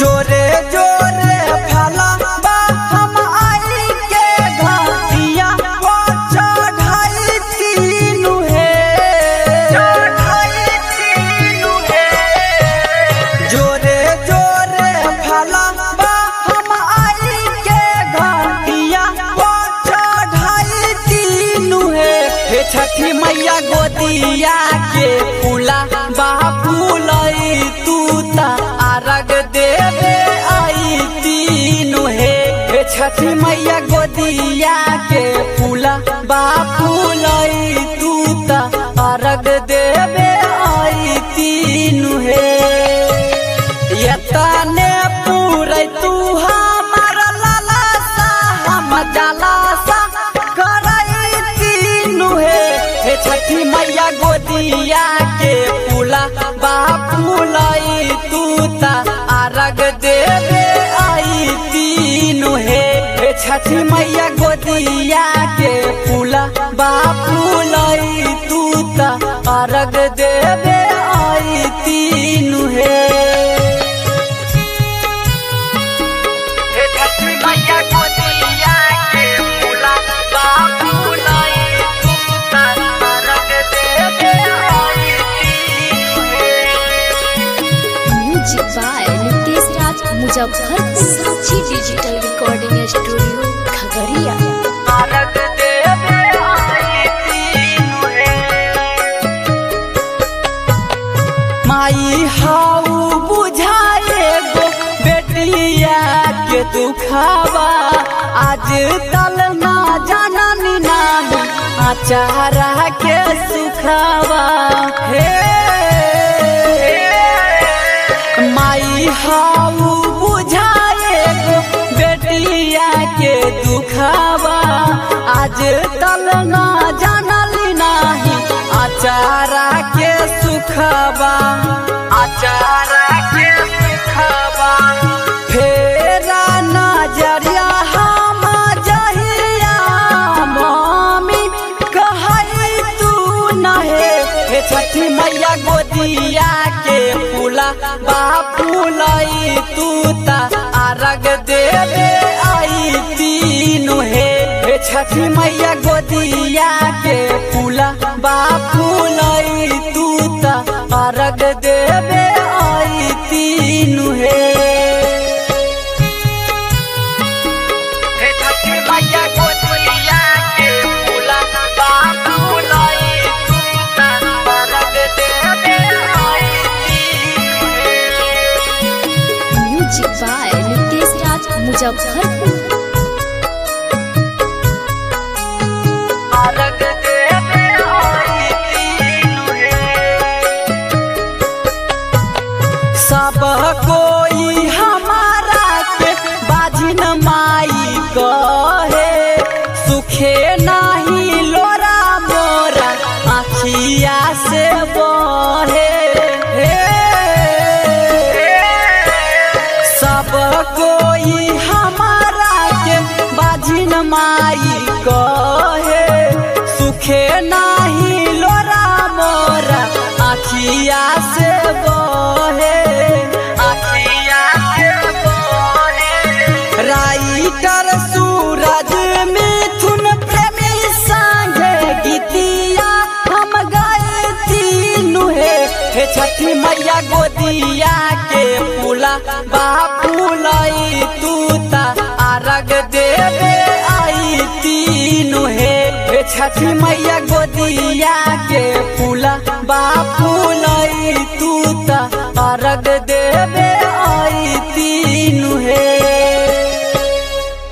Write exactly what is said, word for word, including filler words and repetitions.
जोरे जोरे फला बा हम आई के घाटिया वो चढ़ाई तीनू है चढ़ाई तीनू है जोरे जोरे फला बा हम आई के घाटिया वो चढ़ाई तीनू है हे छठी मैया गोदिया के फूला बा फूलई तू ता आरग देवे आई तीनू है हे छठी मैया गोदिया के फूला बा फूलई तू ता आरग देवे आई तीनू है यतने पूरे तू हमार लाला सा हम जाला सा करई तीनू है हे छठी मैया गोदिया के फूला बा फूलई तू ता आरग देवे आई तीनू है हे छठी मैया गोदिया के फूला बा फूलई तू ता आरग देवे आई तीनू है हे छठी मैया गोदिया के फूला बा फूलई तू ता आरग देवे आई तीनू है music by Nitesh Raj Muzaffarpur Sakshi digital recording studio Khagaria. आरग देवे आई तीनू है माई हाउ बुझाए गो बेटिया के दुखावा आज तल ना जाननी नानी आचारा के सुखावा हे माई हाउ बुझाए गो बेटिया के दुखावा आज तल ना जानली नाही आचारा के सुखावा आचारा के सुखावा फेरा नजरिया हम जहिया मम्मी कहई तू नहे हे छठी मैया गोदिया के फूला बा फूलई तू ता आरग देवे आई तीनू है हे छठी मैया गोदिया के फूला बा फूलई तू ता आरग देवे आई तीनू है हे छठी मैया गोदिया के फूला बा फूलई तू ता आरग देवे आई तीनू है म्यूजिक बाय नितेश राज मुजफ्फरपुर। आरग देवे आई तीनू है सब कोई हमारा के बाजिन माई कहे सुखे नाही लोरा मोरा आखिया से बहे हे सब कोई हमारा के बाजिन माई कहे सुखे नाही लोरा मोरा आखिया से बहे आखिया से बहे राइटर सूरज मिथुन प्रेमी संगे गीतिया हम गए तीनू है हे छठी मैया गोदिया के फूला बा फूलई तू ता आरग देवे आई तीनू है हे छठी मैया गोदिया के फूला बा